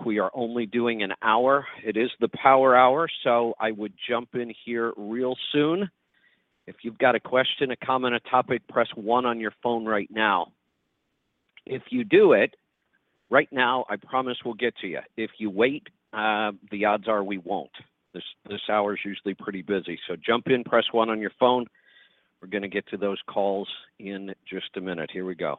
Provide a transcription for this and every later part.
We are only doing an hour. It is the Power Hour, so I would jump in here real soon. If you've got a question, a comment, a topic, press 1 on your phone right now. If you do it right now, I promise we'll get to you. If you wait, the odds are we won't. This hour is usually pretty busy, so jump in, press 1 on your phone. We're going to get to those calls in just a minute. Here we go.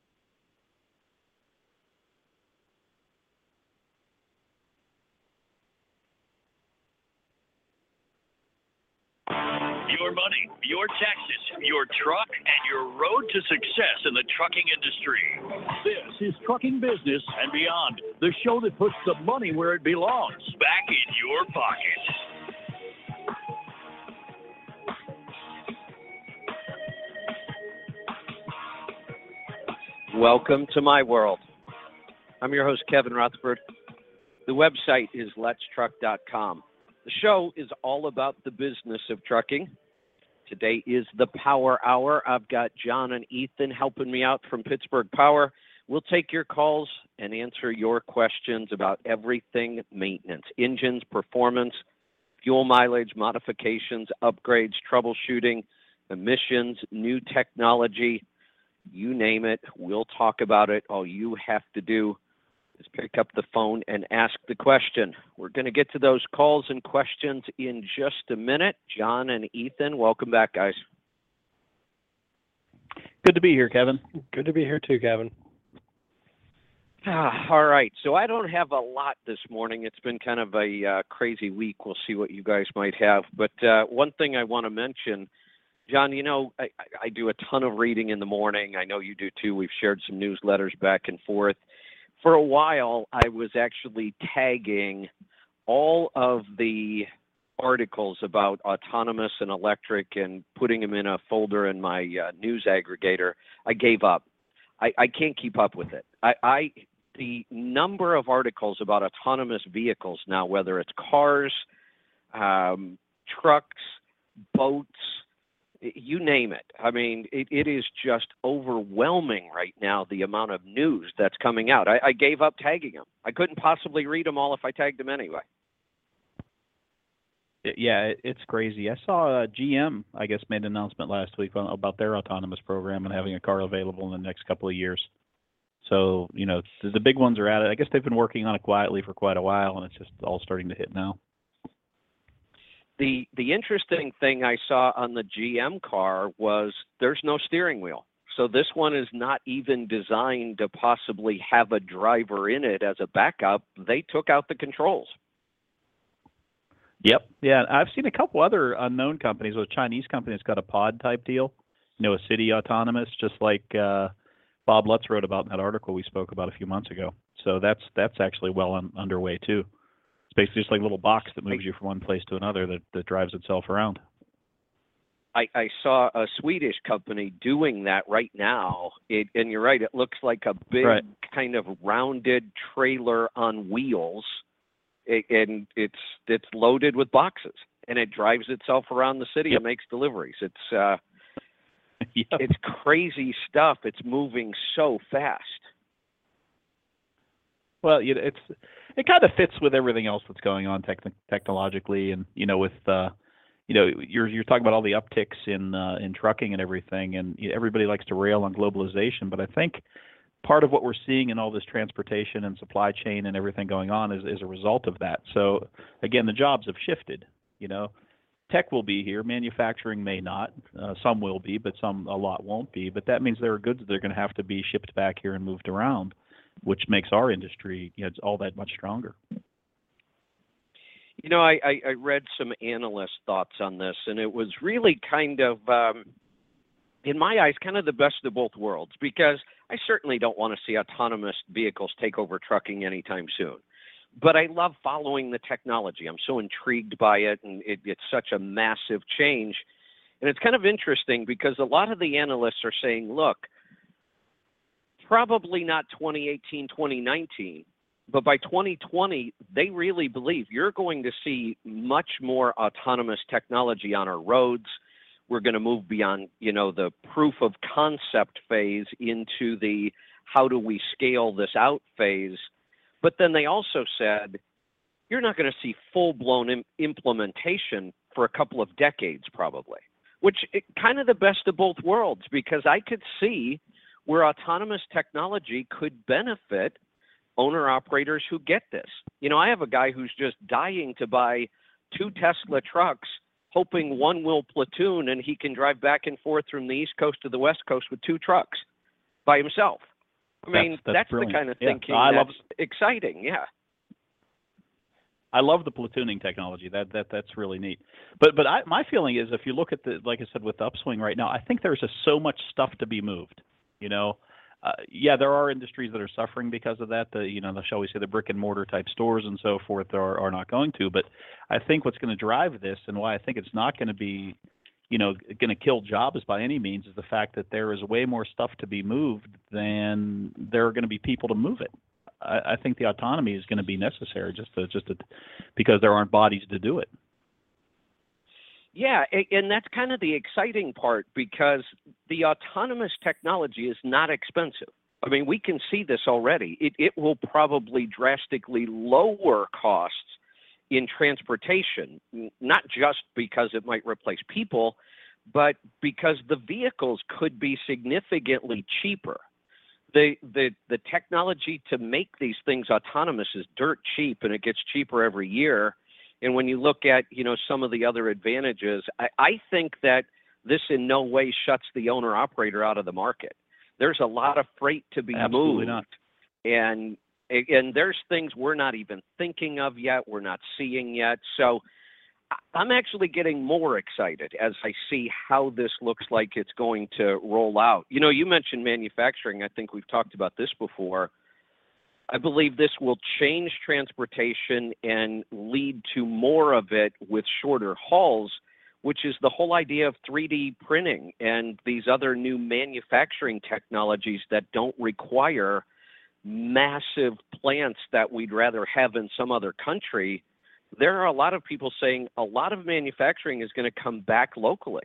Your money, your taxes, your truck, and your road to success in the trucking industry. This is Trucking Business and Beyond, the show that puts the money where it belongs, back in your pocket. Welcome to my world. I'm your host, Kevin Rutherford. The website is letstruck.com. The show is all about the business of trucking. Today is the Power Hour. I've got John and Ethan helping me out from Pittsburgh Power. We'll take your calls and answer your questions about everything maintenance, engines, performance, fuel mileage, modifications, upgrades, troubleshooting, emissions, new technology, you name it. We'll talk about it. All you have to do is pick up the phone and ask the question. We're going to get to those calls and questions in just a minute. John and Ethan, welcome back, guys. Good to be here, Kevin. Good to be here too, Kevin. All right, so I don't have a lot this morning. It's been kind of a crazy week. We'll see what you guys might have. But one thing I want to mention, John, you know, I do a ton of reading in the morning. I know you do too. We've shared some newsletters back and forth. For a while, I was actually tagging all of the articles about autonomous and electric and putting them in a folder in my news aggregator. I gave up. I can't keep up with it. The number of articles about autonomous vehicles now, whether it's cars, trucks, boats, you name it. I mean, it is just overwhelming right now, the amount of news that's coming out. I gave up tagging them. I couldn't possibly read them all if I tagged them anyway. Yeah, it's crazy. I saw GM, I guess, made an announcement last week about their autonomous program and having a car available in the next couple of years. So, you know, the big ones are at it. I guess they've been working on it quietly for quite a while, and it's just all starting to hit now. The interesting thing I saw on the GM car was there's no steering wheel. So this one is not even designed to possibly have a driver in it as a backup. They took out the controls. Yep. Yeah, I've seen a couple other unknown companies. A Chinese company that's got a pod type deal, you know, a city autonomous, just like Bob Lutz wrote about in that article we spoke about a few months ago. So that's actually well underway too. It's basically just like a little box that moves you from one place to another that drives itself around. I saw a Swedish company doing that right now. And you're right, it looks like a big kind of rounded trailer on wheels. And it's loaded with boxes. And it drives itself around the city and makes deliveries. It's it's crazy stuff. It's moving so fast. Well, you know, it kind of fits with everything else that's going on technologically, and you know, with you know, you're talking about all the upticks in trucking and everything, and everybody likes to rail on globalization, but I think part of what we're seeing in all this transportation and supply chain and everything going on is a result of that. So again, the jobs have shifted. You know, tech will be here, manufacturing may not. Some will be, but a lot won't be. But that means there are goods that are going to have to be shipped back here and moved around, which makes our industry, you know, all that much stronger. You know, I read some analyst thoughts on this, and it was really kind of, in my eyes, kind of the best of both worlds, because I certainly don't want to see autonomous vehicles take over trucking anytime soon. But I love following the technology. I'm so intrigued by it, and it's such a massive change. And it's kind of interesting because a lot of the analysts are saying, look, probably not 2018, 2019, but by 2020, they really believe you're going to see much more autonomous technology on our roads. We're going to move beyond, you know, the proof of concept phase into the how do we scale this out phase. But then they also said, you're not going to see full-blown implementation for a couple of decades probably, which kind of the best of both worlds, because I could see where autonomous technology could benefit owner-operators who get this. You know, I have a guy who's just dying to buy 2 Tesla trucks, hoping one will platoon and he can drive back and forth from the East Coast to the West Coast with 2 trucks by himself. I mean, that's the kind of thinking that's exciting, yeah. I love the platooning technology. That's really neat. But my feeling is, if you look at like I said, with the upswing right now, I think there's just so much stuff to be moved. You know, yeah, there are industries that are suffering because of that. Shall we say, the brick and mortar type stores and so forth are not going to. But I think what's going to drive this, and why I think it's not going to be, going to kill jobs by any means, is the fact that there is way more stuff to be moved than there are going to be people to move it. I think the autonomy is going to be necessary because there aren't bodies to do it. Yeah, and that's kind of the exciting part, because the autonomous technology is not expensive. I mean, we can see this already. It will probably drastically lower costs in transportation, not just because it might replace people, but because the vehicles could be significantly cheaper. The technology to make these things autonomous is dirt cheap, and it gets cheaper every year. And when you look at, some of the other advantages, I think that this in no way shuts the owner-operator out of the market. There's a lot of freight to be Absolutely moved. Not. And there's things we're not even thinking of yet, we're not seeing yet. So I'm actually getting more excited as I see how this looks like it's going to roll out. You mentioned manufacturing. I think we've talked about this before. I believe this will change transportation and lead to more of it with shorter hauls, which is the whole idea of 3D printing and these other new manufacturing technologies that don't require massive plants that we'd rather have in some other country. There are a lot of people saying a lot of manufacturing is going to come back locally.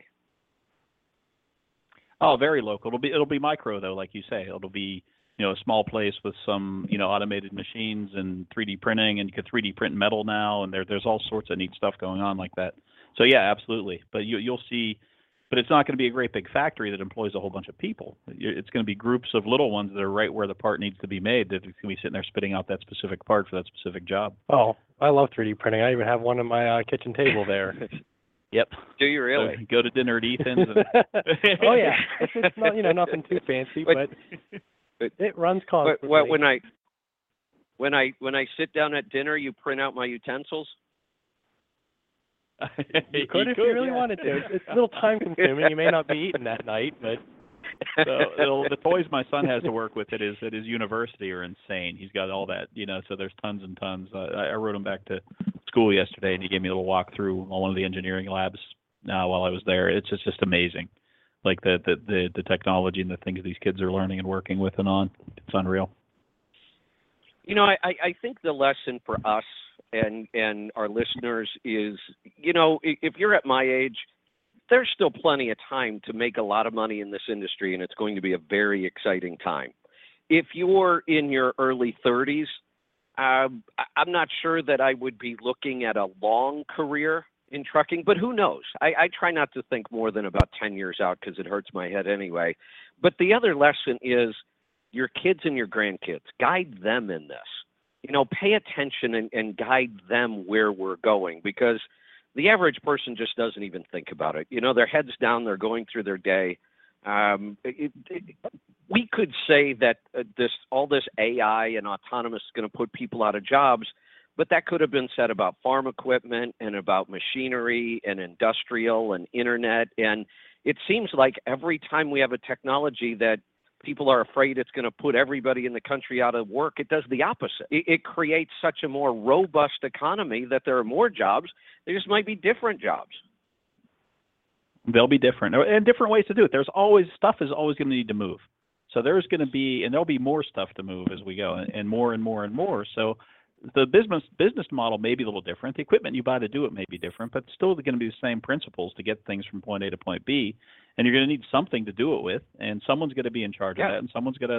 Oh, very local. It'll be micro though, like you say. It'll be a small place with some automated machines and 3D printing, and you can 3D print metal now, and there's all sorts of neat stuff going on like that. So yeah, absolutely. But you'll see. But it's not going to be a great big factory that employs a whole bunch of people. It's going to be groups of little ones that are right where the part needs to be made, that it's going to be sitting there spitting out that specific part for that specific job. Oh, I love 3D printing. I even have one on my kitchen table there. Yep. Do you really? So go to dinner at Ethan's. And oh yeah, it's not nothing too fancy, but it runs constantly. When I sit down at dinner, you print out my utensils. You could if you really wanted to. It's a little time consuming. You may not be eating that night, but so the toys my son has to work with at his university are insane. He's got all that, so there's tons and tons. I rode him back to school yesterday, and he gave me a little walk through one of the engineering labs while I was there. It's just amazing, like the technology and the things these kids are learning and working with and on. It's unreal. I think the lesson for us and our listeners is, if you're at my age, there's still plenty of time to make a lot of money in this industry, and it's going to be a very exciting time. If you're in your early 30s, I'm not sure that I would be looking at a long career in trucking, but who knows? I try not to think more than about 10 years out because it hurts my head anyway. But the other lesson is your kids and your grandkids. Guide them in this. Pay attention and guide them where we're going, because the average person just doesn't even think about it. Their head's down, they're going through their day. We could say that all this AI and autonomous is going to put people out of jobs, but that could have been said about farm equipment and about machinery and industrial and internet. And it seems like every time we have a technology that people are afraid it's going to put everybody in the country out of work, it does the opposite. It creates such a more robust economy that there are more jobs. There just might be different jobs. They'll be different, and different ways to do it. Stuff is always going to need to move. So there's going to be, and there'll be more stuff to move as we go, and more and more and more. So the business model may be a little different. The equipment you buy to do it may be different, but still going to be the same principles to get things from point A to point B. And you're going to need something to do it with, and someone's going to be in charge of that, and someone's going to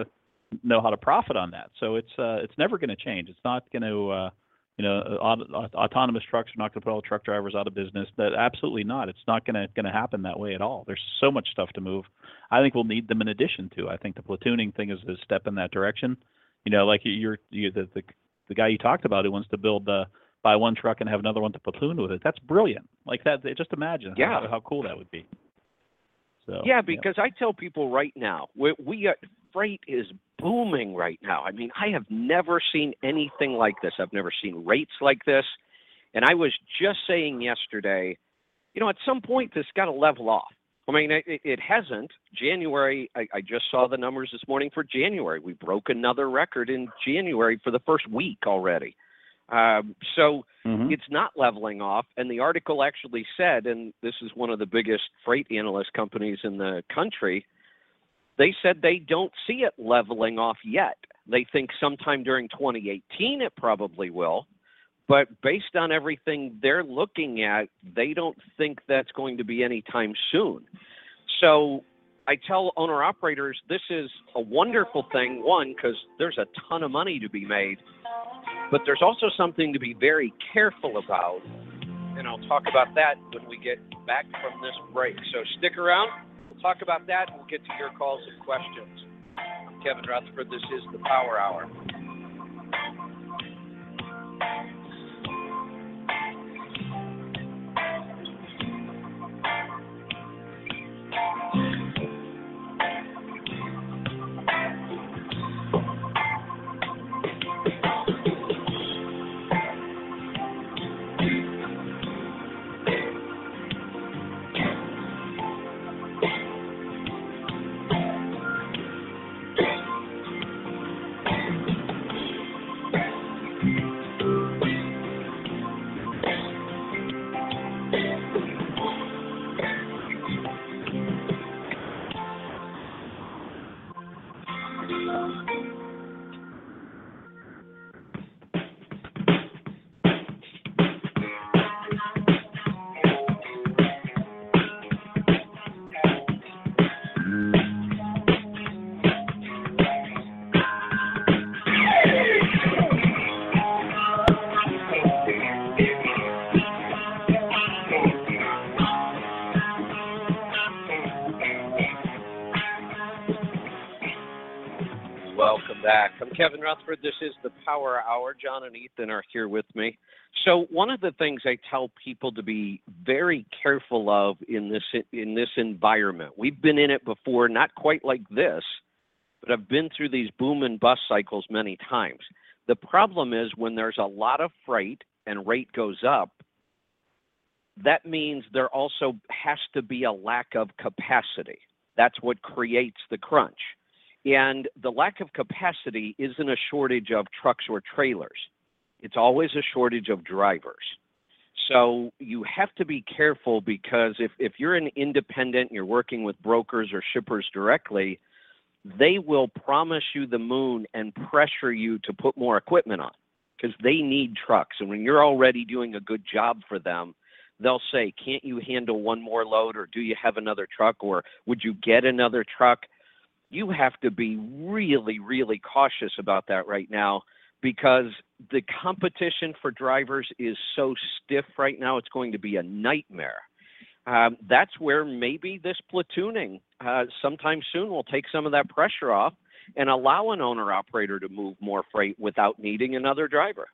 know how to profit on that. So it's never going to change. It's not going to autonomous trucks are not going to put all truck drivers out of business. That absolutely not. It's not going to happen that way at all. There's so much stuff to move. I think we'll need them in addition to. I think the platooning thing is a step in that direction. Like the guy you talked about who wants to buy one truck and have another one to platoon with it. That's brilliant. Like that. Just imagine how cool that would be. So, because I tell people right now, freight is booming right now. I mean, I have never seen anything like this. I've never seen rates like this. And I was just saying yesterday, at some point this got to level off. I mean, it hasn't. January, I just saw the numbers this morning for January. We broke another record in January for the first week already. It's not leveling off. And the article actually said, and this is one of the biggest freight analyst companies in the country, they said they don't see it leveling off yet. They think sometime during 2018 it probably will. But based on everything they're looking at, they don't think that's going to be anytime soon. So I tell owner-operators this is a wonderful thing, one, because there's a ton of money to be made. But there's also something to be very careful about, and I'll talk about that when we get back from this break. So stick around. We'll talk about that, and we'll get to your calls and questions. I'm Kevin Rutherford. This is the Power Hour. Welcome back. I'm Kevin Rutherford. This is the Power Hour. John and Ethan are here with me. So one of the things I tell people to be very careful of in this environment, we've been in it before, not quite like this, but I've been through these boom and bust cycles many times. The problem is when there's a lot of freight and rate goes up, that means there also has to be a lack of capacity. That's what creates the crunch. And the lack of capacity isn't a shortage of trucks or trailers. It's always a shortage of drivers. So you have to be careful because if you're an independent, you're working with brokers or shippers directly, they will promise you the moon and pressure you to put more equipment on because they need trucks. And when you're already doing a good job for them, they'll say, can't you handle one more load, or do you have another truck, or would you get another truck? You have to be really, really cautious about that right now because the competition for drivers is so stiff right now, it's going to be a nightmare. That's where maybe this platooning sometime soon will take some of that pressure off and allow an owner-operator to move more freight without needing another driver.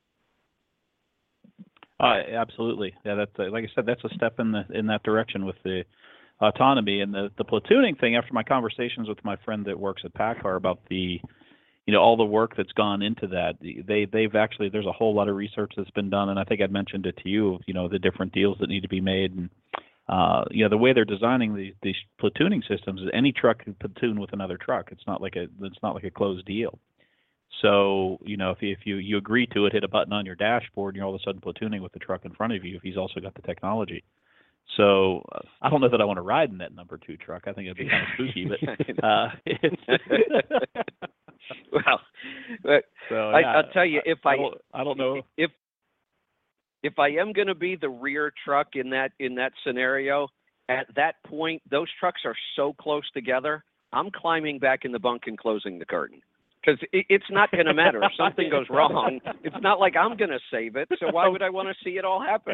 Absolutely. Yeah, that's like I said, that's a step in that direction with the autonomy and the platooning thing. After my conversations with my friend that works at PACCAR about the, all the work that's gone into that, they've actually, there's a whole lot of research that's been done, and I think I'd mentioned it to you, the different deals that need to be made, and the way they're designing these platooning systems is any truck can platoon with another truck. It's not like a closed deal. So, if you agree to it, hit a button on your dashboard, and you're all of a sudden platooning with the truck in front of you if he's also got the technology. So I don't know that I want to ride in that number 2 truck. I think it'd be kind of spooky, but I'll tell you, I don't know if I am going to be the rear truck in that scenario, at that point, those trucks are so close together. I'm climbing back in the bunk and closing the curtain. Because it's not going to matter. If something goes wrong, it's not like I'm going to save it. So why would I want to see it all happen?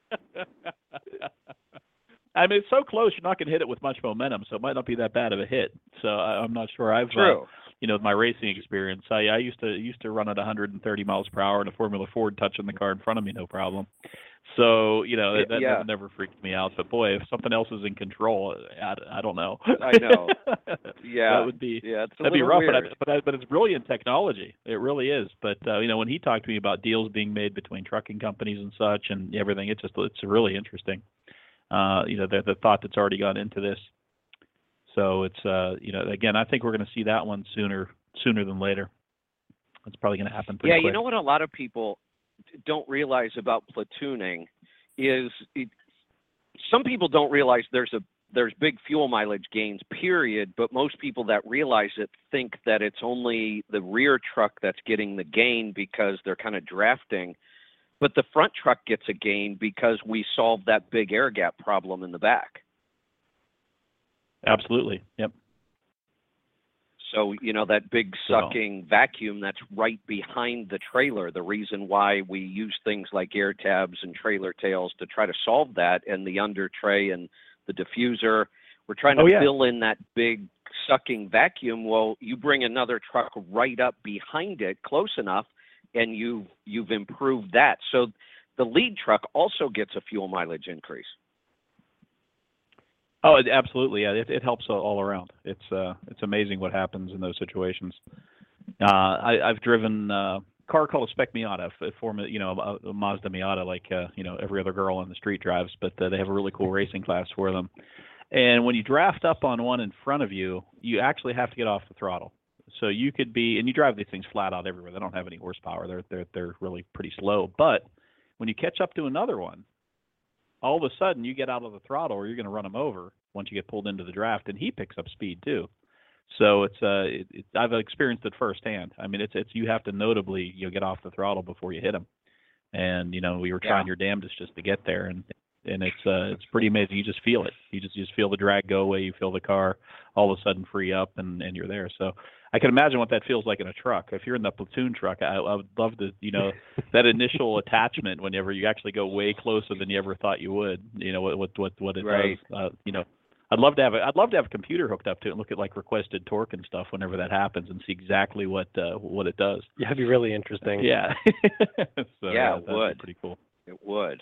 I mean, it's so close, you're not going to hit it with much momentum, so it might not be that bad of a hit. So I'm not sure. I've, True. My racing experience, I used to run at 130 miles per hour in a Formula Ford, touching the car in front of me, no problem. So, that never freaked me out. But boy, if something else is in control, I don't know. I know. Yeah. That would be, that'd be rough, weird. but it's brilliant technology. It really is. But, when he talked to me about deals being made between trucking companies and such and everything, it's really interesting. The thought that's already gone into this. So it's, again, I think we're going to see that one sooner than later. It's probably going to happen pretty quick. You know what a lot of people don't realize about platooning is some people don't realize there's big fuel mileage gains, period, but most people that realize it think that it's only the rear truck that's getting the gain because they're kind of drafting. But the front truck gets a gain because we solved that big air gap problem in the back. Absolutely. Yep. So, that big sucking vacuum that's right behind the trailer, the reason why we use things like air tabs and trailer tails to try to solve that, and the under tray and the diffuser, we're trying to fill in that big sucking vacuum. Well, you bring another truck right up behind it close enough, and you've improved that. So the lead truck also gets a fuel mileage increase. Oh, absolutely. Yeah, it helps all around. It's amazing what happens in those situations. I've driven a car called a Spec Miata, a Mazda Miata, like every other girl on the street drives, but they have a really cool racing class for them. And when you draft up on one in front of you, you actually have to get off the throttle. So you could be, and you drive these things flat out everywhere. They don't have any horsepower. They're really pretty slow. But when you catch up to another one, all of a sudden you get out of the throttle, or you're going to run him over once you get pulled into the draft, and he picks up speed too. So I've experienced it firsthand. I mean, it's you have to notably get off the throttle before you hit him, and we were trying your damnedest just to get there, and it's pretty amazing. You just feel it. You just feel the drag go away. You feel the car all of a sudden free up, and you're there. So I can imagine what that feels like in a truck. If you're in the platoon truck, I would love to, that initial attachment whenever you actually go way closer than you ever thought you would. What it does. I'd love to have a computer hooked up to it and look at like requested torque and stuff whenever that happens and see exactly what it does. Yeah, it'd be really interesting. Yeah. So, it would. Be pretty cool. It would.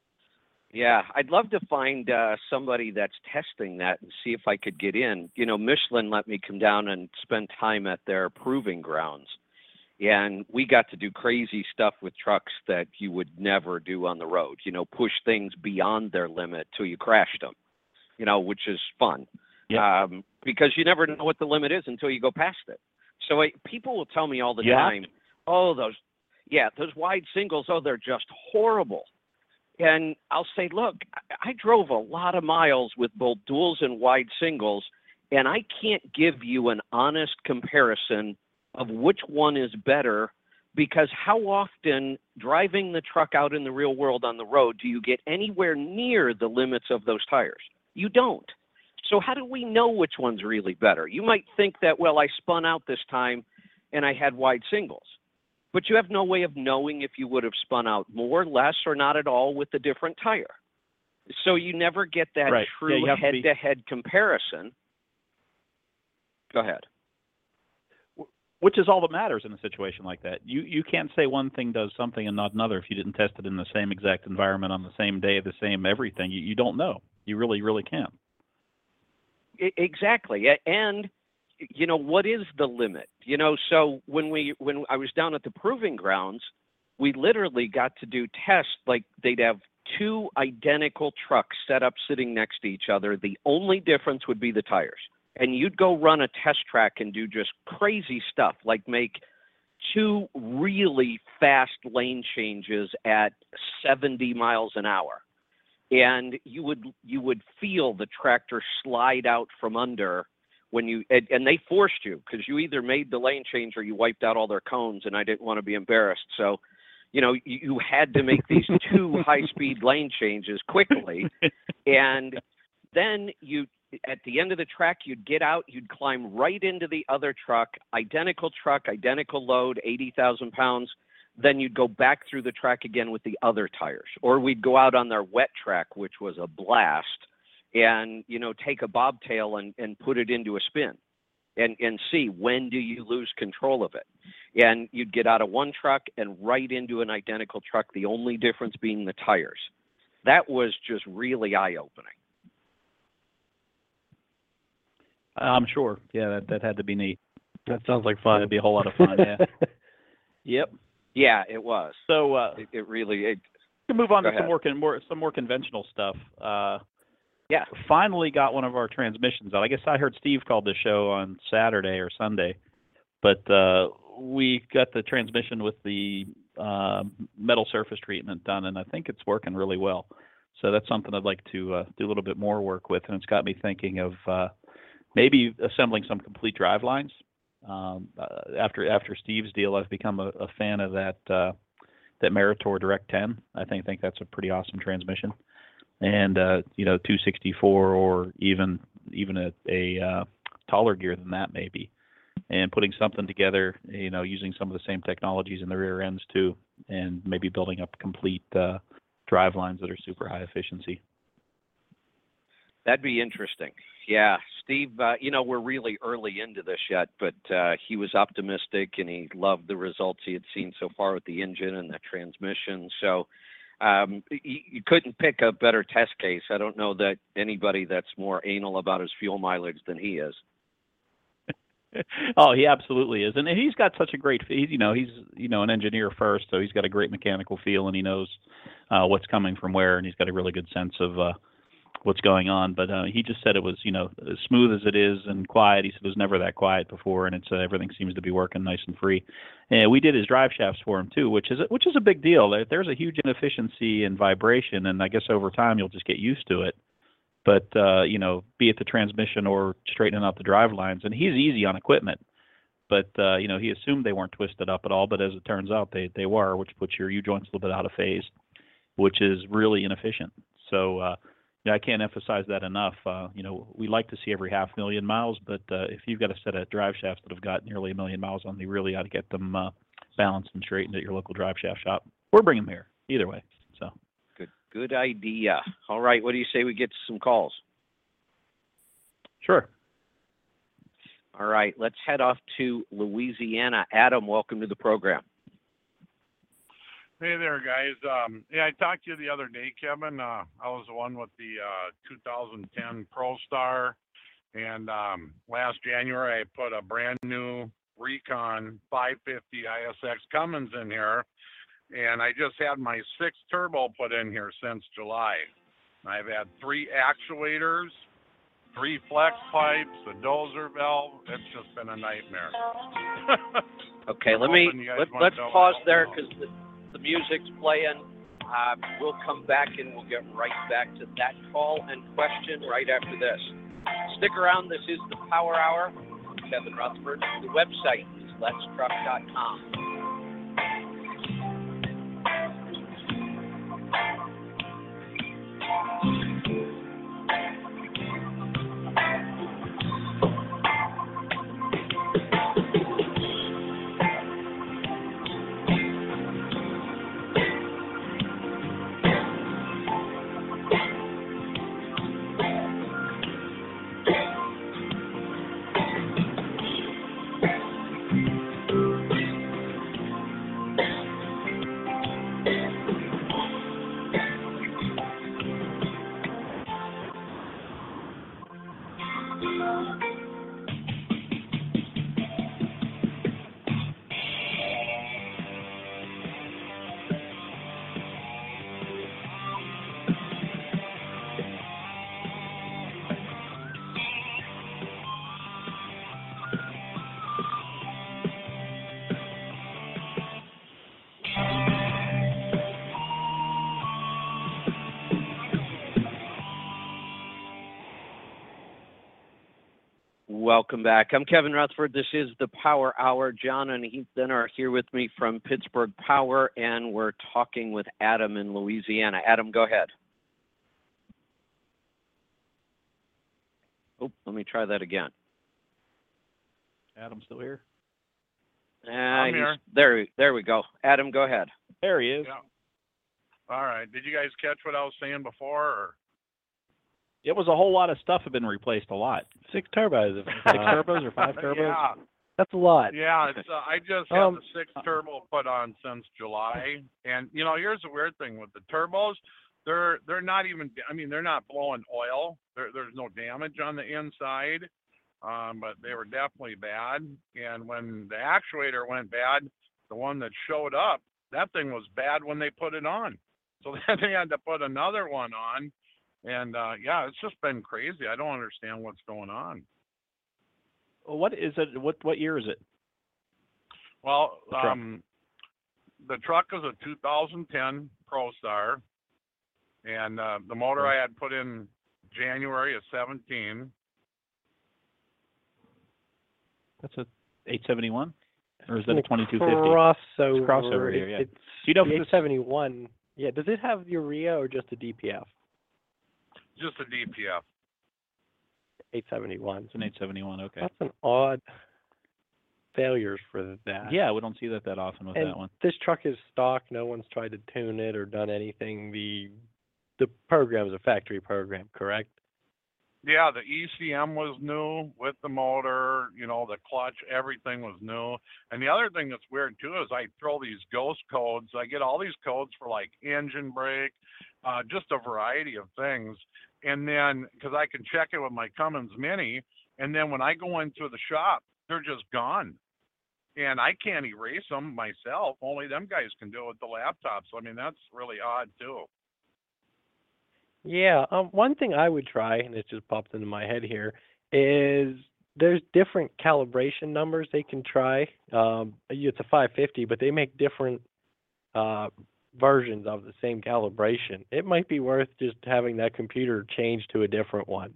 Yeah, I'd love to find somebody that's testing that and see if I could get in. Michelin let me come down and spend time at their proving grounds. And we got to do crazy stuff with trucks that you would never do on the road. Push things beyond their limit till you crashed them, which is fun. Yeah. Because you never know what the limit is until you go past it. So people will tell me all the time, those wide singles, they're just horrible. And I'll say, look, I drove a lot of miles with both duals and wide singles, and I can't give you an honest comparison of which one is better, because how often driving the truck out in the real world on the road do you get anywhere near the limits of those tires? You don't. So how do we know which one's really better? You might think that, I spun out this time and I had wide singles. But you have no way of knowing if you would have spun out more, less, or not at all with a different tire. So you never get that true head-to-head comparison. Go ahead. Which is all that matters in a situation like that. You can't say one thing does something and not another if you didn't test it in the same exact environment on the same day, the same everything. You don't know. You really, really can't. Exactly. And what is the limit? So when I was down at the proving grounds, we literally got to do tests. Like they'd have two identical trucks set up sitting next to each other. The only difference would be the tires. And you'd go run a test track and do just crazy stuff, like make two really fast lane changes at 70 miles an hour. And you would feel the tractor slide out from under when and they forced you, because you either made the lane change or you wiped out all their cones, and I didn't want to be embarrassed. So, you had to make these two high-speed lane changes quickly, and then at the end of the track, you'd get out, you'd climb right into the other truck, identical load, 80,000 pounds. Then you'd go back through the track again with the other tires. Or we'd go out on their wet track, which was a blast, and, take a bobtail and put it into a spin and see when do you lose control of it. And you'd get out of one truck and right into an identical truck, the only difference being the tires. That was just really eye-opening. I'm sure. Yeah, that had to be neat. That sounds like fun. That'd be a whole lot of fun, yeah. Yep. Yeah, it was. So it really. To move on to some more conventional stuff. Yeah. Finally got one of our transmissions out. I guess I heard Steve called the show on Saturday or Sunday, but we got the transmission with the metal surface treatment done, and I think it's working really well. So that's something I'd like to do a little bit more work with, and it's got me thinking of maybe assembling some complete drive lines. After Steve's deal, I've become a fan of that Meritor Direct 10. I think that's a pretty awesome transmission, and 264 or even a taller gear than that maybe, and putting something together, using some of the same technologies in the rear ends too, and maybe building up complete drive lines that are super high efficiency. That'd be interesting. Yeah, Steve, we're really early into this yet, but he was optimistic and he loved the results he had seen so far with the engine and the transmission. So you couldn't pick a better test case. I don't know that anybody that's more anal about his fuel mileage than he is. Oh, he absolutely is. And he's got such a great, he's an engineer first, so he's got a great mechanical feel, and he knows what's coming from where, and he's got a really good sense of what's going on. But he just said it was, as smooth as it is and quiet. He said it was never that quiet before, and it's everything seems to be working nice and free. And we did his drive shafts for him too, which is a big deal. There's a huge inefficiency and vibration, and I guess over time you'll just get used to it. But, be it the transmission or straightening out the drive lines. And he's easy on equipment. But, he assumed they weren't twisted up at all. But as it turns out, they were, which puts your U-joints a little bit out of phase, which is really inefficient. So I can't emphasize that enough. We like to see every 500,000 miles. But if you've got a set of drive shafts that have got nearly 1 million miles on them, you really ought to get them balanced and straightened at your local drive shaft shop. Or bring them here, either way. So. Good idea. All right, what do you say we get to some calls? Sure. All right, let's head off to Louisiana. Adam, welcome to the program. Hey there, guys. I talked to you the other day, Kevin. I was the one with the 2010 ProStar, and last January I put a brand new Recon 550 ISX Cummins in here. And I just had my 6th turbo put in here since July. I've had 3 actuators, 3 flex pipes, a dozer valve. It's just been a nightmare. Okay, let's pause there because the music's playing. We'll come back and we'll get right back to that call and question right after this. Stick around. This is the Power Hour. I'm Kevin Rutherford. The website is letstruck.com. Welcome back. I'm Kevin Rutherford. This is the Power Hour. John and Ethan are here with me from Pittsburgh Power, and we're talking with Adam in Louisiana. Adam, go ahead. Oh, let me try that again. Adam still here? I'm here. There we go. Adam, go ahead. There he is. Yeah. All right. Did you guys catch what I was saying before? Or? It was a whole lot of stuff had been replaced a lot. 6 turbos. 6 turbos or 5 turbos? Yeah. That's a lot. Yeah, it's I just had the 6th turbo put on since July, and here's the weird thing with the turbos, they're not even, they're not blowing oil. There's no damage on the inside, but they were definitely bad. And when the actuator went bad, the one that showed up, that thing was bad when they put it on, so then they had to put another one on, and it's just been crazy. I don't understand what's going on. What is it? What year is it? Well, the truck is a 2010 ProStar, and the motor I had put in January of 17. That's a 871, or is that a 2250? Crossover. It's crossover here, yeah. It's Do you know the if this 871. Yeah. Does it have urea or just a DPF? Just a DPF. 871. It's an 871. Okay. That's an odd failures for that. Yeah, we don't see that often with and that one. This truck is stock. No one's tried to tune it or done anything. The program is a factory program, correct? Yeah, the ECM was new with the motor, the clutch, everything was new. And the other thing that's weird too is I throw these ghost codes. I get all these codes for like engine brake, just a variety of things. And then, because I can check it with my Cummins Mini, and then when I go into the shop, they're just gone. And I can't erase them myself. Only them guys can do it with the laptop. So, that's really odd too. Yeah. One thing I would try, and it just popped into my head here, is there's different calibration numbers they can try. It's a 550, but they make different versions of the same calibration. It might be worth just having that computer change to a different one.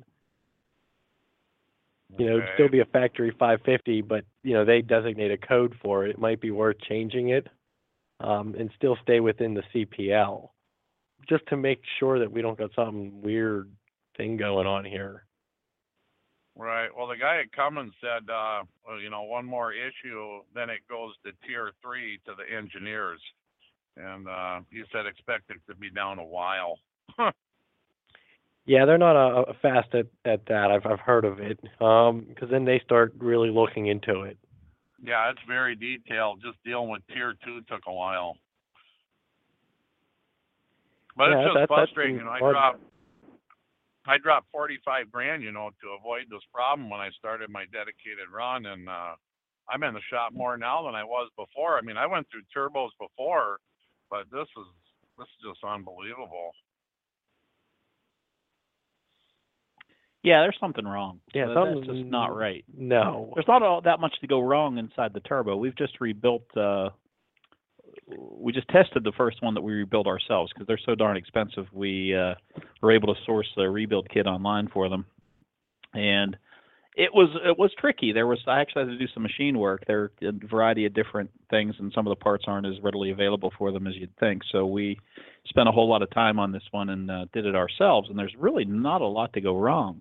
It'd still be a factory 550, but they designate a code for it. It might be worth changing it, and still stay within the CPL, just to make sure that we don't got some weird thing going on here. Right. Well, the guy at Cummins said, one more issue, then it goes to tier 3 to the engineers. And he said expect it to be down a while. Yeah, they're not fast at that. I've heard of it, because then they start really looking into it. Yeah, it's very detailed. Just dealing with tier 2 took a while. But it's just frustrating. I dropped $45,000, to avoid this problem when I started my dedicated run, and I'm in the shop more now than I was before. I went through turbos before, but this is just unbelievable. Yeah, there's something wrong. Yeah, that's just not right. No. There's not all that much to go wrong inside the turbo. We've just rebuilt, we just tested the first one that we rebuilt ourselves because they're so darn expensive. We were able to source the rebuild kit online for them. And it was tricky. I actually had to do some machine work. There are a variety of different things, and some of the parts aren't as readily available for them as you'd think. So we spent a whole lot of time on this one and did it ourselves, and there's really not a lot to go wrong.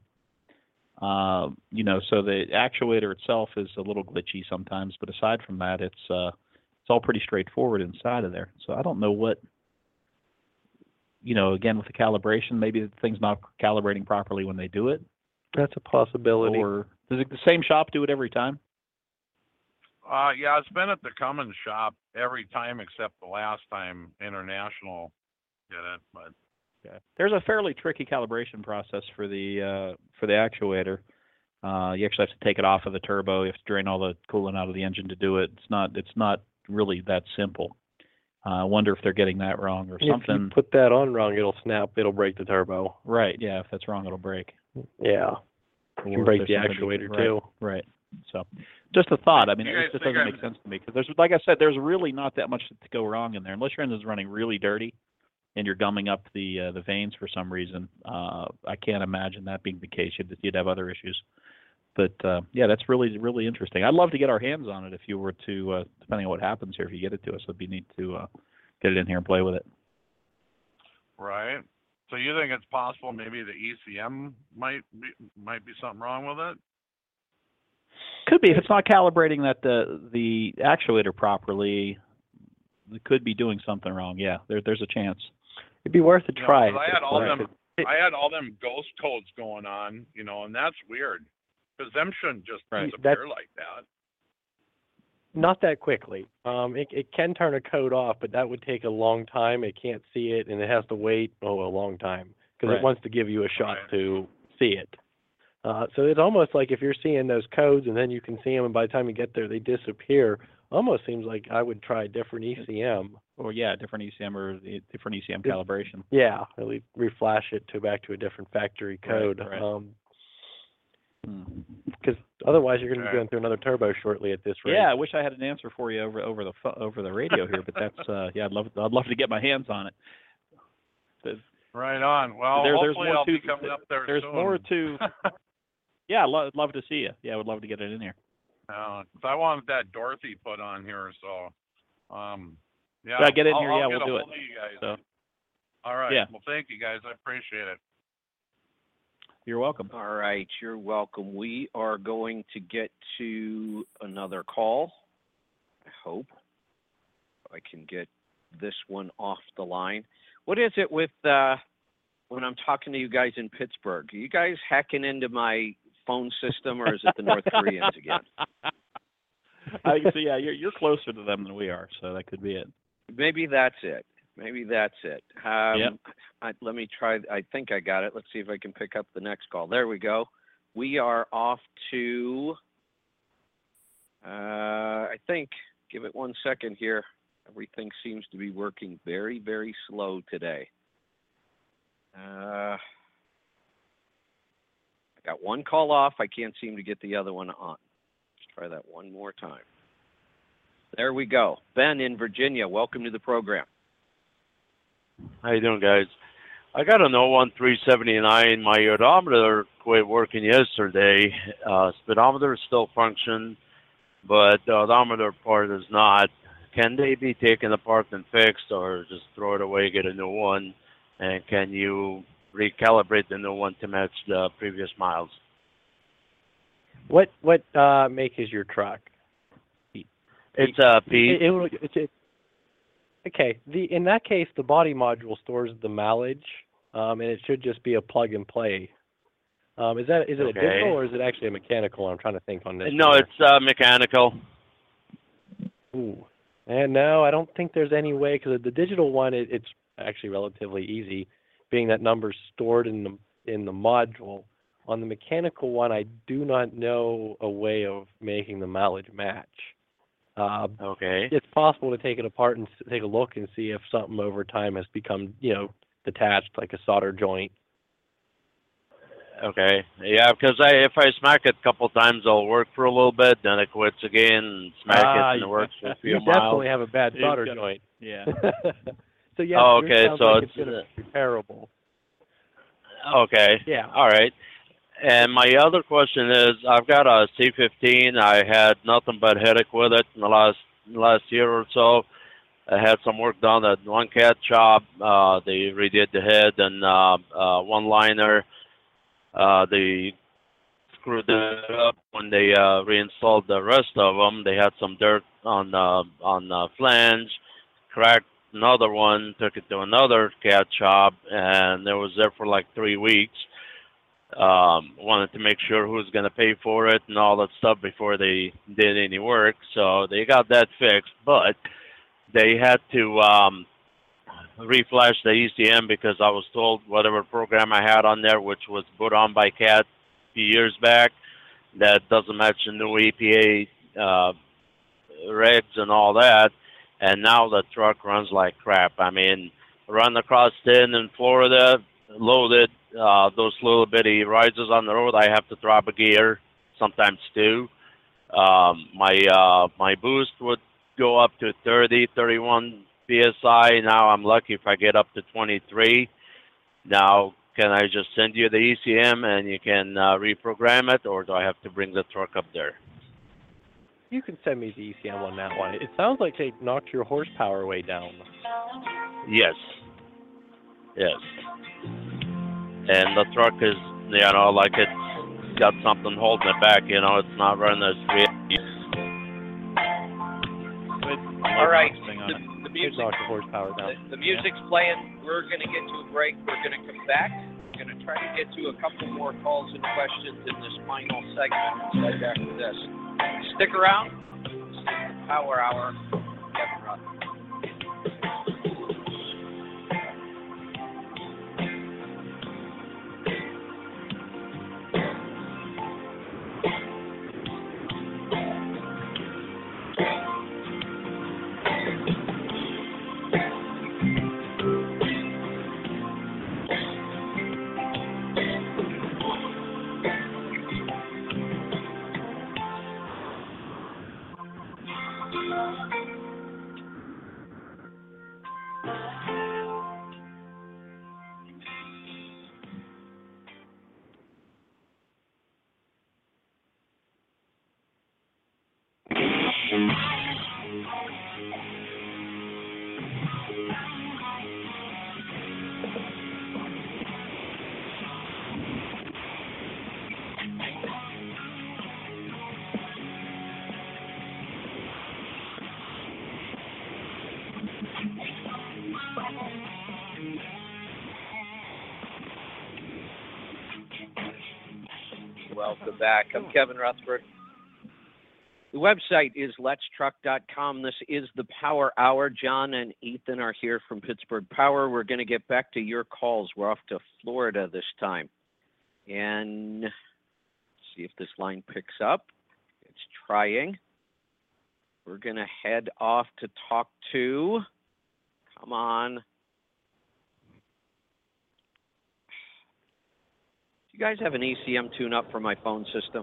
So the actuator itself is a little glitchy sometimes, but aside from that, it's all pretty straightforward inside of there. So I don't know what, again, with the calibration, maybe the thing's not calibrating properly when they do it. That's a possibility. Or does the same shop do it every time? Yeah, it's been at the Cummins shop every time except the last time International did it. But okay. There's a fairly tricky calibration process for the actuator. You actually have to take it off of the turbo. You have to drain all the coolant out of the engine to do it. It's not really that simple. I wonder if they're getting that wrong or something. If you put that on wrong, it'll snap. It'll break the turbo. Right. Yeah. If that's wrong, it'll break. Yeah. It can break the actuator too. Right. So, just a thought. It just doesn't make sense to me because like I said, there's really not that much to go wrong in there unless your engine's running really dirty and you're gumming up the vanes for some reason. I can't imagine that being the case. You'd have other issues. But yeah, that's really, really interesting. I'd love to get our hands on it if you were to, depending on what happens here, if you get it to us, it'd be neat to get it in here and play with it. Right. So you think it's possible maybe the ECM might be something wrong with it? Could be if it's not calibrating that the actuator properly. It could be doing something wrong. Yeah, there's a chance. It'd be worth a You know, try. 'cause I had all them ghost codes going on, you know, and that's weird because them shouldn't just disappear like that. Not that quickly. It can turn a code off, but that would take a long time. It can't see it, and it has to wait a long time because it wants to give you a shot to see it. So it's almost like if you're seeing those codes and then you can see them, and by the time you get there, they disappear. Almost seems like I would try a different ECM. Or different ECM or different ECM calibration. Yeah, really reflash it back to a different factory code. Right. Because otherwise you're going to be going through another turbo shortly at this rate. Yeah, I wish I had an answer for you over the radio here, but that's I'd love to get my hands on it. Right on. Well, hopefully I'll be coming up there there's soon. more to. Yeah, I'd love to see you. Yeah, I would love to get it in here. 'Cause I wanted that Dorothy put on here, so yeah. Yeah, get in here. I'll We'll do it. You guys. So, all right. Yeah. Well, thank you guys. I appreciate it. You're welcome. All right, you're welcome. We are going to get to another call. I hope I can get this one off the line. What is it with when I'm talking to you guys in Pittsburgh? Are you guys hacking into my phone system, or is it the North Koreans again? I can see. Yeah, you're closer to them than we are, so that could be it. Maybe that's it. Yep. Let me try. I think I got it. Let's see if I can pick up the next call. There we go. We are off to, I think, give it 1 second here. Everything seems to be working very, very slow today. I got one call off. I can't seem to get the other one on. Let's try that one more time. There we go. Ben in Virginia, welcome to the program. How you doing, guys? I got an 01379. My odometer quit working yesterday. Speedometer is still functioning, but the odometer part is not. Can they be taken apart and fixed, or just throw it away, get a new one? And can you recalibrate the new one to match the previous miles? What make is your truck? It's a P. Okay. In that case, the body module stores the mileage, and it should just be a plug and play. Is it a digital or is it actually a mechanical? I'm trying to think on this. No, it's mechanical. Ooh. And no, I don't think there's any way, because the digital one, it's actually relatively easy, being that number's stored in the module. On the mechanical one, I do not know a way of making the mileage match. It's possible to take it apart and take a look and see if something over time has become, detached, like a solder joint. Okay. Yeah, because if I smack it a couple times, it'll work for a little bit, then it quits again, and smack it, and it works for a few you miles. Definitely have a bad solder joint. Yeah. So yeah. Oh, okay. Sounds So like it's gonna be repairable. Okay. Yeah. All right. And my other question is, I've got a C15. I had nothing but headache with it in the last year or so. I had some work done at one cat shop. They redid the head and one liner. They screwed it up when they reinstalled the rest of them. They had some dirt on the flange, cracked another one, took it to another cat shop, and it was there for like 3 weeks. Wanted to make sure who was going to pay for it and all that stuff before they did any work. So they got that fixed, but they had to reflash the ECM because I was told whatever program I had on there, which was put on by CAT a few years back, that doesn't match the new EPA regs and all that. And now the truck runs like crap. I mean, run across 10 in Florida, loaded, those little bitty rises on the road, I have to drop a gear, sometimes two. My boost would go up to 30, 31 PSI. Now I'm lucky if I get up to 23. Now, can I just send you the ECM and you can reprogram it, or do I have to bring the truck up there? You can send me the ECM on that one. It sounds like they knocked your horsepower way down. Yes. and the truck is, like it's got something holding it back. It's not running as great. All right. The music, knock the horsepower down. The music's playing. We're going to get to a break. We're going to come back. We're going to try to get to a couple more calls and questions in this final segment right after this. Stick around. This is the Power Hour. Kevin Rutherford. Welcome back. I'm Kevin Rutherford. The website is letstruck.com. This is the Power Hour. John and Ethan are here from Pittsburgh Power. We're going to get back to your calls. We're off to Florida this time. And see if this line picks up. It's trying. We're going to head off to talk to, come on. You guys have an ECM tune-up for my phone system?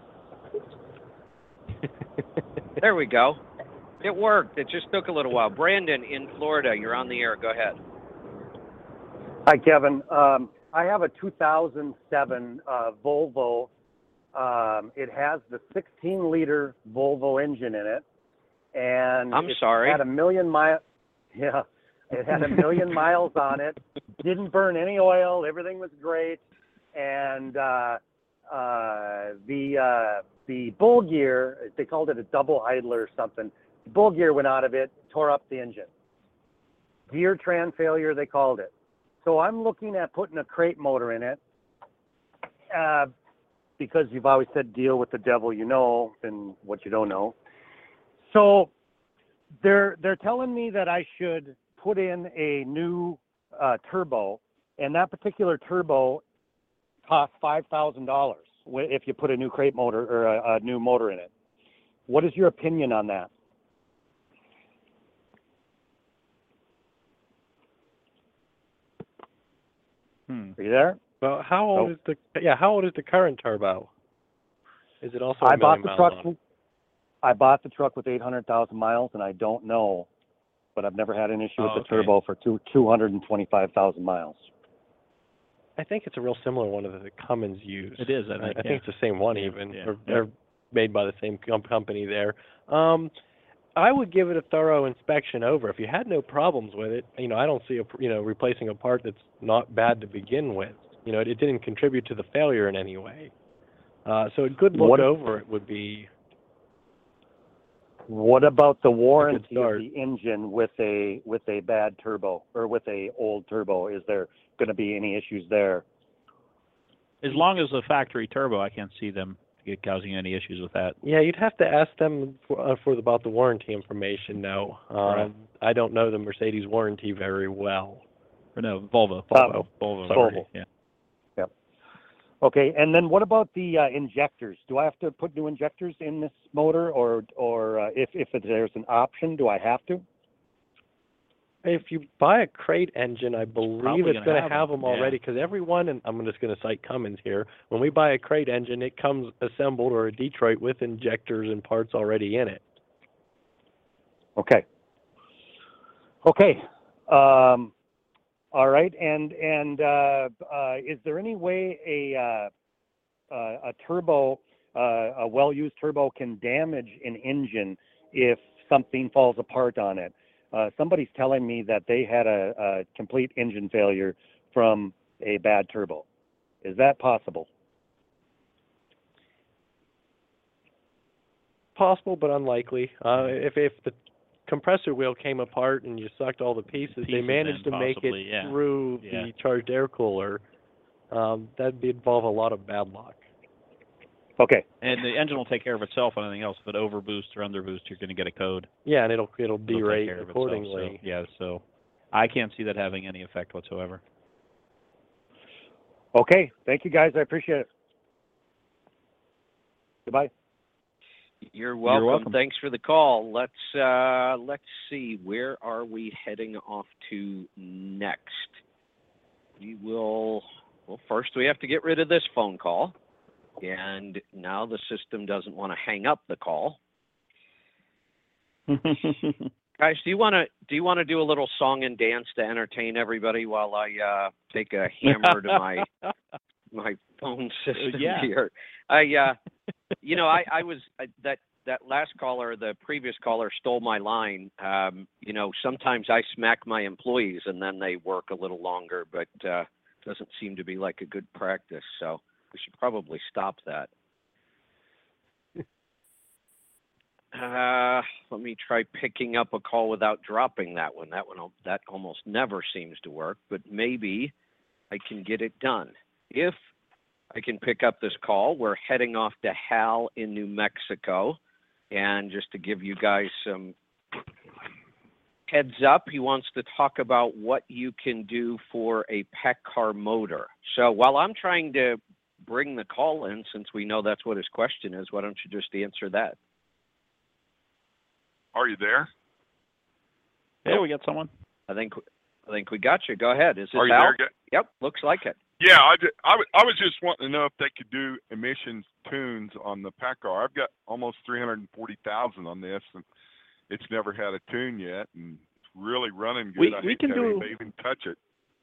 There we go. It worked. It just took a little while. Brandon in Florida, you're on the air. Go ahead. Hi, Kevin. I have a 2007 Volvo. It has the 16-liter Volvo engine in it, and I'm sorry. It had 1 million miles. Yeah, it had 1 million miles on it. Didn't burn any oil. Everything was great. And the bull gear, they called it a double idler or something. The bull gear went out of it, tore up the engine. Gear tran failure, they called it. So I'm looking at putting a crate motor in it because you've always said deal with the devil you know and what you don't know. So they're telling me that I should put in a new turbo, and that particular turbo costs $5,000 if you put a new crate motor or a new motor in it. What is your opinion on that? Are you there? Well, how old is the current turbo? Is it also I bought the truck with 800,000 miles, and I don't know, but I've never had an issue with the turbo for 225,000 miles. I think it's a real similar one that the Cummins use. It is, I think it's the same one even. Yeah. They're made by the same company there. I would give it a thorough inspection over. If you had no problems with it, I don't see replacing a part that's not bad to begin with. It didn't contribute to the failure in any way. So a good look over it would be. What about the warranty of the engine with a bad turbo or with a old turbo? Is there going to be any issues there? As long as the factory turbo, I can't see them causing any issues with that. Yeah, you'd have to ask them about the warranty information now. Right. I don't know the Mercedes warranty very well. Or no, Volvo. Volvo. Yeah. Yep. Okay, and then what about the injectors? Do I have to put new injectors in this motor, or if there's an option, do I have to? If you buy a crate engine, I believe it's going to have them already, yeah. because everyone, and I'm just going to cite Cummins here, when we buy a crate engine, it comes assembled, or a Detroit, with injectors and parts already in it. Okay. All right, and is there any way a turbo, a well-used turbo, can damage an engine if something falls apart on it? Somebody's telling me that they had a complete engine failure from a bad turbo. Is that possible? Possible, but unlikely. If the compressor wheel came apart and you sucked all the pieces, they managed to make it through the charged air cooler. That'd involve a lot of bad luck. Okay. And the engine will take care of itself on anything else. If it overboosts or underboosts, you're going to get a code. Yeah, and it'll derate accordingly. So I can't see that having any effect whatsoever. Okay. Thank you, guys. I appreciate it. Goodbye. You're welcome. Thanks for the call. Let's see. Where are we heading off to next? First we have to get rid of this phone call. And now the system doesn't want to hang up the call. Guys, do you want to do a little song and dance to entertain everybody while I take a hammer to my phone system here? That last caller, the previous caller, stole my line. Sometimes I smack my employees and then they work a little longer, but doesn't seem to be like a good practice. So we should probably stop that. Let me try picking up a call without dropping that one. That almost never seems to work, but maybe I can get it done. If I can pick up this call, we're heading off to Hal in New Mexico. And just to give you guys some heads up, he wants to talk about what you can do for a PACCAR motor. So while I'm trying to bring the call in, since we know that's what his question is, why don't you just answer that? Are you there? Yeah, we got someone. I think we got you. Go ahead. Is it Are you Hal? there? Yep, looks like it. Yeah, I was just wanting to know if they could do emissions tunes on the PACCAR. I've got almost 340,000 on this, and it's never had a tune yet, and it's really running good. We can do. They even touch it.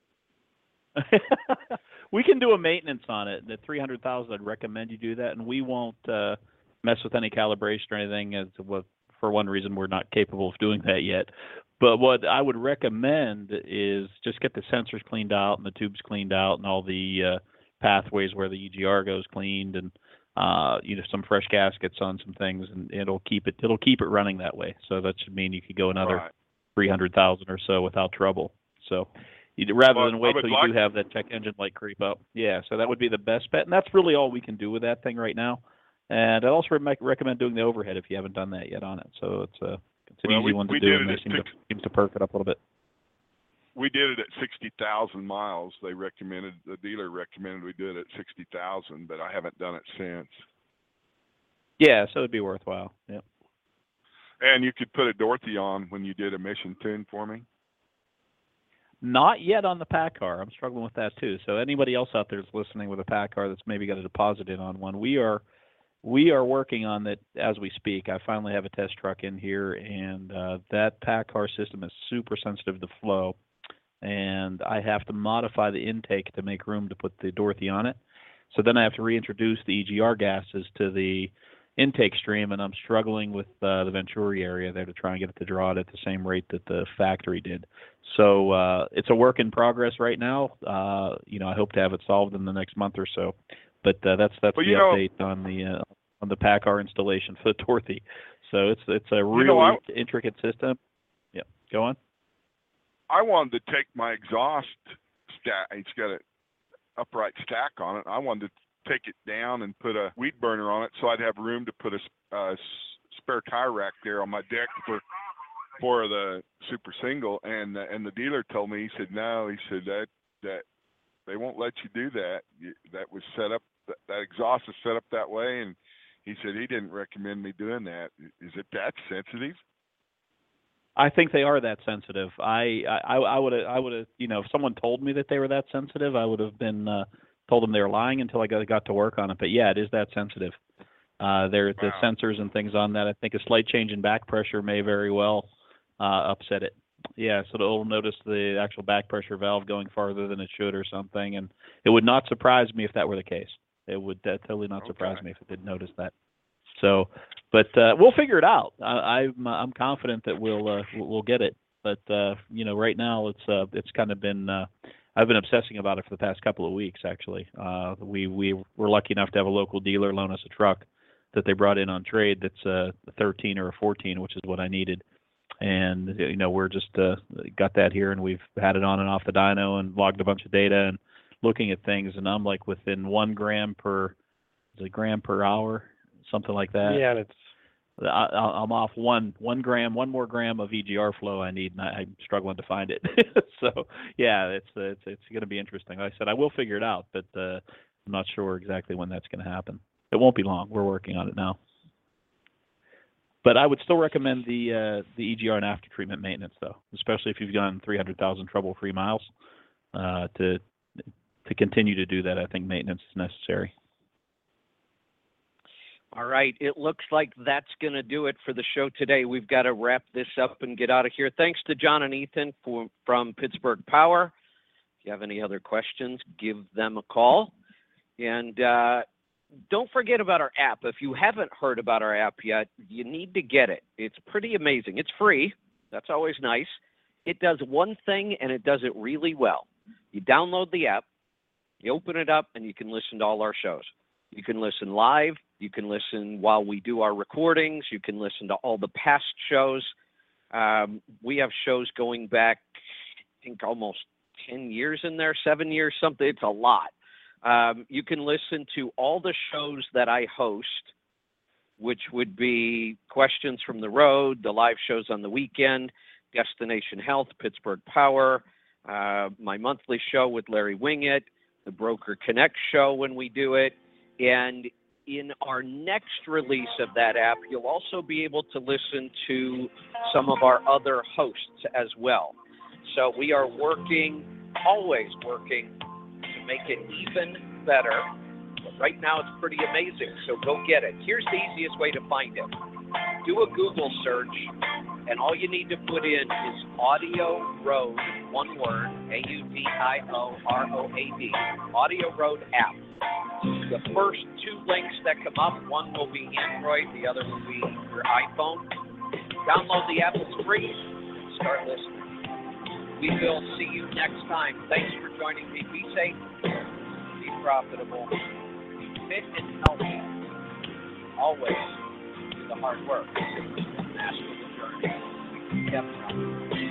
We can do a maintenance on it. The 300,000, I'd recommend you do that, and we won't mess with any calibration or anything. For one reason, we're not capable of doing that yet. But what I would recommend is just get the sensors cleaned out and the tubes cleaned out and all the pathways where the EGR goes cleaned, and some fresh gaskets on some things, and it'll keep it running that way. So that should mean you could go another 300,000 or so without trouble. So rather than wait till you do have that check engine light creep up. Yeah, so that would be the best bet, and that's really all we can do with that thing right now. And I also recommend doing the overhead if you haven't done that yet on it. So it's an easy one to do, and it seems to perk it up a little bit. We did it at 60,000 miles. The dealer recommended we do it at 60,000, but I haven't done it since. Yeah, so it'd be worthwhile. Yep. And you could put a Dorothy on when you did a mission tune for me? Not yet on the PACCAR. I'm struggling with that too. So anybody else out there that's listening with a PACCAR that's maybe got a deposit in on one, we are working on that as we speak. I finally have a test truck in here, and that PACCAR system is super sensitive to flow, and I have to modify the intake to make room to put the Dorothy on it. So then I have to reintroduce the EGR gases to the intake stream, and I'm struggling with the Venturi area there to try and get it to draw it at the same rate that the factory did. So it's a work in progress right now. I hope to have it solved in the next month or so. But that's the update on the PACCAR installation for the Dorothy. So it's a really intricate system. Yeah, go on. I wanted to take my exhaust stack. It's got an upright stack on it. I wanted to take it down and put a weed burner on it, so I'd have room to put a spare tire rack there on my deck for the Super Single. And the dealer told me, he said no. He said that they won't let you do that. That was set up. That exhaust is set up that way, and he said he didn't recommend me doing that. Is it that sensitive? I think they are that sensitive. I would have if someone told me that they were that sensitive, I would have been told them they were lying until I got to work on it. But yeah, it is that sensitive. The sensors and things on that. I think a slight change in back pressure may very well upset it. Yeah, so it'll notice the actual back pressure valve going farther than it should or something, and it would not surprise me if that were the case. It would totally not surprise me if it didn't notice that. So, but we'll figure it out. I'm confident that we'll get it. But right now it's kind of been I've been obsessing about it for the past couple of weeks, actually. We were lucky enough to have a local dealer loan us a truck that they brought in on trade that's a 13 or a 14, which is what I needed. And, we're just got that here, and we've had it on and off the dyno and logged a bunch of data and looking at things, and I'm like within 1 gram per hour, something like that. Yeah, and it's I'm off one more gram of EGR flow I need, and I'm struggling to find it. So yeah, it's going to be interesting. Like I said, I will figure it out, but I'm not sure exactly when that's going to happen. It won't be long. We're working on it now. But I would still recommend the EGR and after treatment maintenance, though, especially if you've done 300,000 trouble-free miles. To continue to do that, I think maintenance is necessary. All right. It looks like that's going to do it for the show today. We've got to wrap this up and get out of here. Thanks to John and Ethan from Pittsburgh Power. If you have any other questions, give them a call. And don't forget about our app. If you haven't heard about our app yet, you need to get it. It's pretty amazing. It's free. That's always nice. It does one thing, and it does it really well. You download the app, you open it up, and you can listen to all our shows. You can listen live. You can listen while we do our recordings. You can listen to all the past shows. We have shows going back, I think, almost 10 years in there, 7 years, something. It's a lot. You can listen to all the shows that I host, which would be Questions from the Road, the live shows on the weekend, Destination Health, Pittsburgh Power, my monthly show with Larry Wingett, the Broker Connect show when we do it. And in our next release of that app, you'll also be able to listen to some of our other hosts as well. So we are always working to make it even better. But right now it's pretty amazing, so go get it. Here's the easiest way to find it. Do a Google search, and all you need to put in is Audio Road, one word, AUDIOROAD, Audio Road app. The first 2 links that come up, one will be Android, the other will be your iPhone. Download the app, it's free, and start listening. We will see you next time. Thanks for joining me. Be safe, be profitable, be fit and healthy. Always do the hard work. Master the journey. Kevin Rutherford.